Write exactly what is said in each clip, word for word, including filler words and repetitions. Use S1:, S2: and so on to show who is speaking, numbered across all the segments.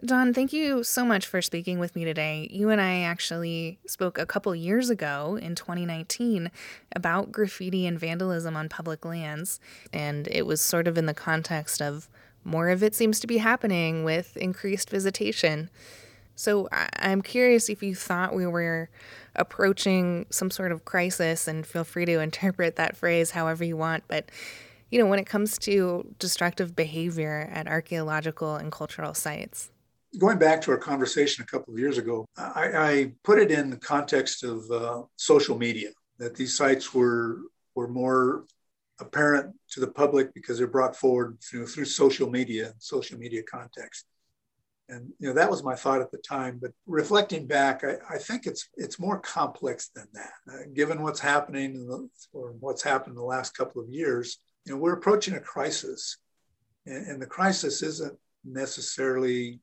S1: Don, thank you so much for speaking with me today. You and I actually spoke a couple years ago in twenty nineteen about graffiti and vandalism on public lands, and it was sort of in the context of more of it seems to be happening with increased visitation. So I- I'm curious if you thought we were approaching some sort of crisis, and feel free to interpret that phrase however you want, but you know, when it comes to destructive behavior at archaeological and cultural sites.
S2: Going back to our conversation a couple of years ago, I, I put it in the context of uh, social media, that these sites were were more apparent to the public because they're brought forward through, through social media and social media context. And you know that was my thought at the time. But reflecting back, I, I think it's it's more complex than that. Uh, given what's happening in the, or what's happened in the last couple of years, you know, we're approaching a crisis, and, and the crisis isn't necessarily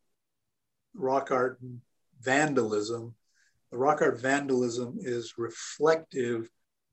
S2: rock art vandalism. The rock art vandalism is reflective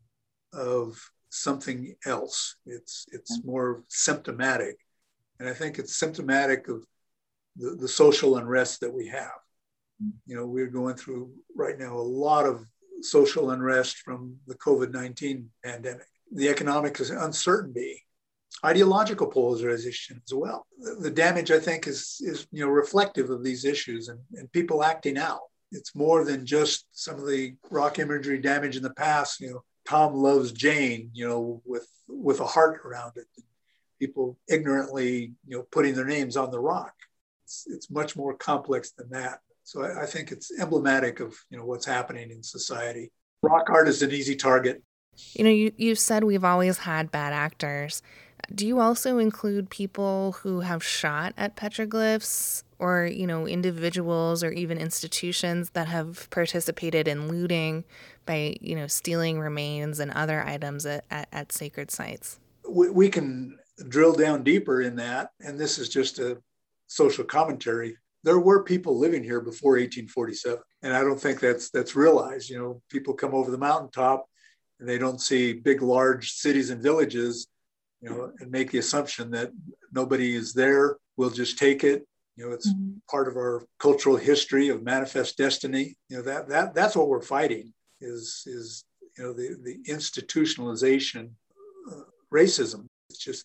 S2: of something else. It's it's more symptomatic. And I think it's symptomatic of the, the social unrest that we have. You know, we're going through right now a lot of social unrest from the COVID nineteen pandemic, the economic uncertainty, ideological polarization as well. The damage, I think, is, is you know, reflective of these issues and, and people acting out. It's more than just some of the rock imagery damage in the past. You know, Tom loves Jane, you know, with, with a heart around it. People ignorantly, you know, putting their names on the rock. It's, it's much more complex than that. So I, I think it's emblematic of, you know, what's happening in society. Rock art is an easy target.
S1: You know, you, you said we've always had bad actors. Do you also include people who have shot at petroglyphs, or, you know, individuals or even institutions that have participated in looting by, you know, stealing remains and other items at, at, at sacred sites?
S2: We, we can drill down deeper in that, and this is just a social commentary. There were people living here before eighteen forty-seven, and I don't think that's that's realized. You know, people come over the mountaintop and they don't see big, large cities and villages, you know, and make the assumption that nobody is there. We'll just take it. You know, it's mm-hmm. part of our cultural history of manifest destiny. You know, that that that's what we're fighting is is you know the the institutionalization, uh, racism. It's just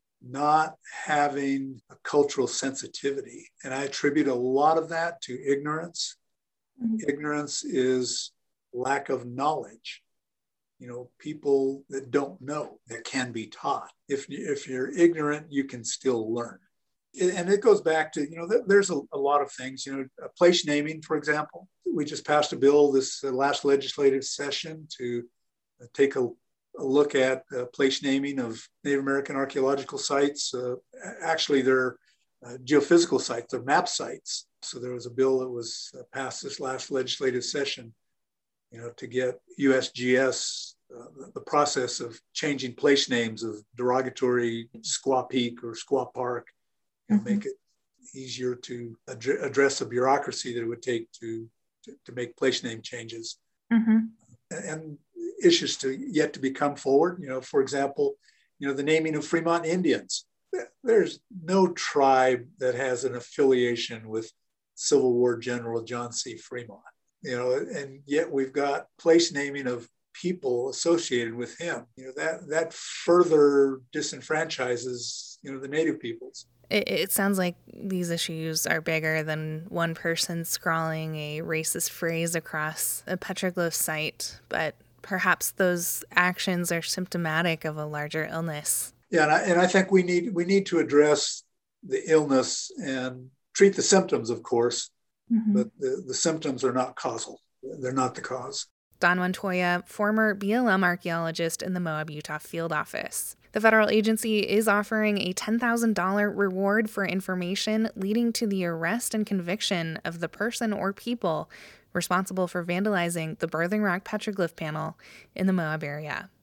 S2: not having a cultural sensitivity, and I attribute a lot of that to ignorance. Mm-hmm. Ignorance is lack of knowledge. You know, people that don't know, that can be taught. If, if you're ignorant, you can still learn. And it goes back to, you know, there's a, a lot of things, you know, place naming, for example. We just passed a bill this uh, last legislative session to uh, take a, a look at uh, place naming of Native American archaeological sites. Uh, actually, they're uh, geophysical sites, they're map sites. So there was a bill that was uh, passed this last legislative session, you know, to get U S G S, uh, the process of changing place names of derogatory Squaw Peak or Squaw Park, and mm-hmm. make it easier to ad- address the bureaucracy that it would take to, to, to make place name changes. Mm-hmm. And, and issues to yet to become forward. You know, for example, you know, the naming of Fremont Indians. There's no tribe that has an affiliation with Civil War General John C. Fremont. You know, and yet we've got place naming of people associated with him. You know, that that further disenfranchises, you know, the Native peoples.
S1: It, it sounds like these issues are bigger than one person scrawling a racist phrase across a petroglyph site, but perhaps those actions are symptomatic of a larger illness.
S2: Yeah, and I, and I think we need we need to address the illness and treat the symptoms, of course. Mm-hmm. But the, the symptoms are not causal. They're not the cause.
S1: Don Montoya, former B L M archaeologist in the Moab, Utah field office. The federal agency is offering a ten thousand dollars reward for information leading to the arrest and conviction of the person or people responsible for vandalizing the Birthing Rock petroglyph panel in the Moab area.